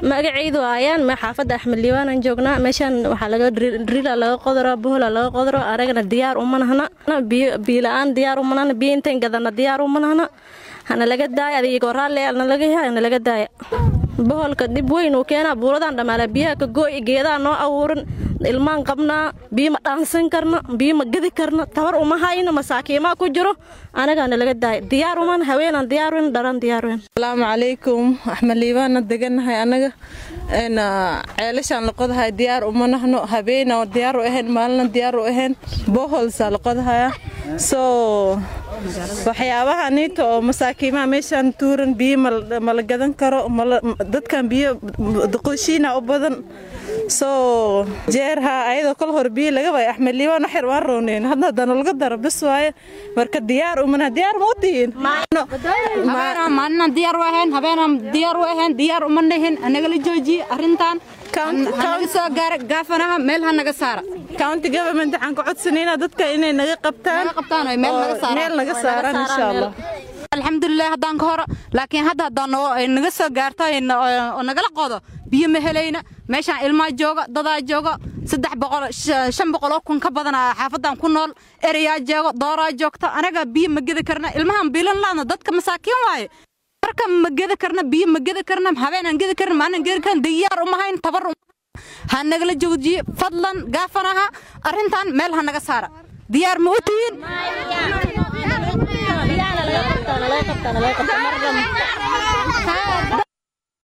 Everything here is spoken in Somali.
magacaydu ayaan ma xaafada Axmed Liibaan aan joognaa meeshan waxa laga drill laga qodro bohol laga qodro aragna diyaar uma nahna biyo la'aan diyaar uma nahna biyo intaan gadana diyaar uma nahna hana laga daay adiga raali ana laga yahay ana laga daay boholka dib weyn oo keena buuradan dhamaala biyaha ka gooy geedaha noo abuuran ilmaan qabnaa biyo ma dhaansan karna biyo ma gadi karna tabar uma hayno masaakiima ku jiro anaga ana laga daay diyaar uma haweenan diyaarun daran diyaarun Assalaamu calaykum Axmed Liibaan deganahay anaga ceelashan la qodahay diyaar uma nahno habeena diyaar u ahayn maalna diyaar u ahayn bohol sa la qodahay so waxyaabaha niito oo masaakiima meeshan tuuran biyo ma la gadan karo dadkan biyo duqooshiina u badan so jeerha ayada kol hor biyo laga way Axmed Liibaan xir waan rooneen hadda laga daro bas waaye marka diyaar uma diyaar ma u diin maana diyaar u ahayn habeenam diyaar uma nahin anaga la joojiye arintan kaunti soo gaar gaafanaha meel naga saara county government aan ku codsanayna dadka inay naga qabtaan meel naga saaraan insha Allah alxamdulillah hadan ka hor laakiin hadda naga soo gaartay oo nagala qodo biyo ma helayna meeshan ilma jooga dadaa jooga 300 kun ka badan xaafadan ku nool area jooga doora joogta anaga biyo ma gadi karna ilmahan biilan laana dadka masaakiin waaye marka ma gadi karna biyo ma gadi karna habeenan gadi karna maanan gadi karna diyaar uma hayn tabar ha nagala joojiye fadlan gaafanaha arintan meel ha naga saara diyaar ma u tihiin